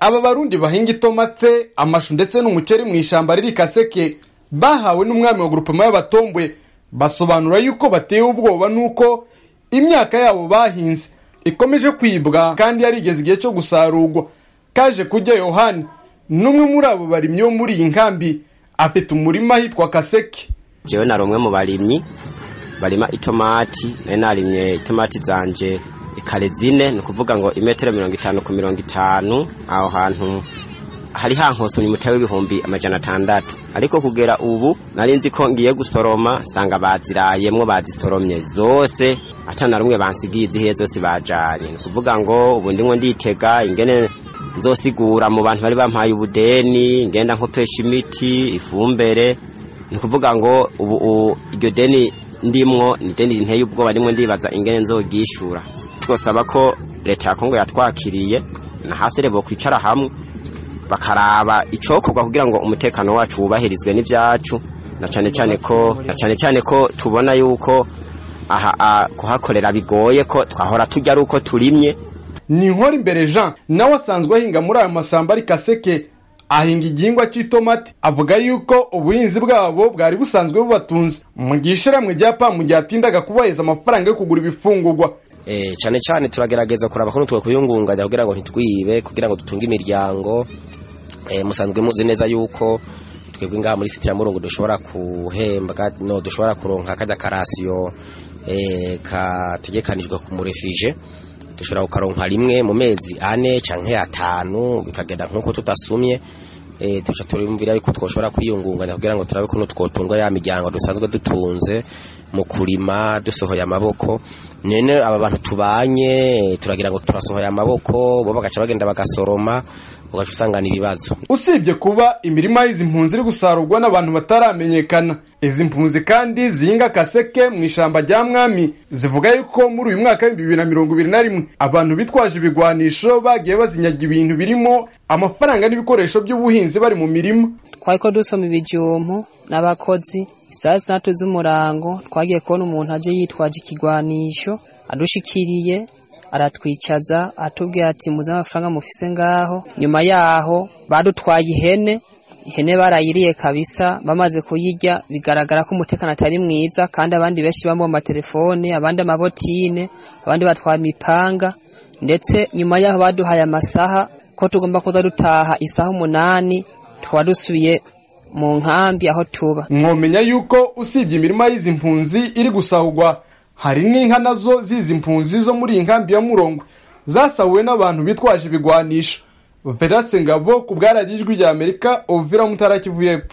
aba barundi bahinga itomate, amashu ndetse n'umuceri mu ishamba riri Kaseke bahawe n'umwami wa groupement y'Abatombwe basobanura yuko batewe ubwoba nuko imyaka yabo bahinze ikomeje kwibwa kandi yarigeze igihe cyo gusarurwa. Kaje kujya Yohani numwe muri abo barimyi bo muri iyi nkambi afite umurima hitwa Kaseke. Jewe naromwe mu barimyi barima itomati, narimye itomati zanje ikare zine, ni kuvuga ngo imetero 50 ku 50 aho hantu hari hankosomye umutawe w'ibihumbi 600, ariko kugera ubu narinzi ko ngiye gusoroma sanga bazirayemwo bazisoromye zose atana rumwe bansigize ihe zose bajanye, ni kuvuga ngo ubu ndimwe nditega ingene nzosigura mu bantu bari bampaye ubudeni ngenda nkopesha imiti ifumbere, ni kuvuga ngo ubu iryo deni ndimwo ni deni nteye ubwoba ndimwe ndibaza ingene nzogishura. Twosaba ko leta ya Kongo yatwakiriye na hasere bo kwicara hamwe bakaraba icokorwa kugira ngo umutekano wacu wubahirizwe n'ivyacu, na cyane ko tubona yuko aha kuhakorera bigoye ko twahora tujya ari uko turimye. Ni nkora imbere Jean nawe asanzwe ahinga muri ayo masamba ari Kaseke, ahinga igihingwa cy'itomati, avuga yuko ubuhinzi bwabo bwari busanzwe bubatunze mu gishiramwe rya PAM ryatindaga kubaheza amafaranga yo kugura ibifungurwa. Cyane turagerageza kuraba ko twe kuyungunganya kugira ngo ntitwibe, kugira ngo dutunge imiryango. Musanzwe muzi neza yuko twebwe ngaha muri site ya Murungu dushobora kuhembwa dushobora kuronka kaja karasiyo kategekanijwe ku murefije, dushobora kukaronka rimwe mu mezi 4 canke 5 bikagenda nkuko tutasumye. Tuca turumvira yuko twoshobora kwiyungunganya kugira ngo turabe ko twotunga ya miryango dusanzwe dutunze mu kurima dusohoye amaboko. Nene aba bantu tubanye turagira ngo turasohoye amaboko bo bagaca bagenda bagasoroma ugaca usangana ibibazo. Usibye kuba imirima y'izi mpunzi iri gusarurwa n'abantu bataramenyekana, izi mpunzi kandi zihinga Kaseke mu ishamba rya Mwami zivuga yuko muri uyu mwaka 2021 abantu bitwaje ibigwanisho bagiye bazinyaga ibintu birimo amafaranga n'ibikoresho by'ubuhinzi bari mu mirima. Twako dusoma ibijumpu n'abakozi isaha 3 z'umurango twagiye kubona umuntu aje yitwaje ikigwanisho adushikiriye aratwicaza atubwira ati muze amafaranga mufise ngaho. Nyuma yaho badutwaye ihene barayiriye kabisa, bamaze kuyirya bigaragara ko umutekano atari mwiza, kandi abandi benshi bambo mu telefone, abandi amabotine, abandi batwara imipanga, ndetse nyuma yaho baduhaye amasaha ko tugomba kuza dutaha isaha 8 twadusubiye mu nkambi aho tuba. Mwomenya yuko usibye imirima y'izi mpunzi iri gusahurwa, hari n'inka nazo zizi mpunzi zo muri inkambi ya Murongwe zasahuwe n'abantu bitwaje ibigwanisho. Vedaste Ngabo ku bwaragijwe rya Amerika Ovira Mutara Kivu y'Epfo.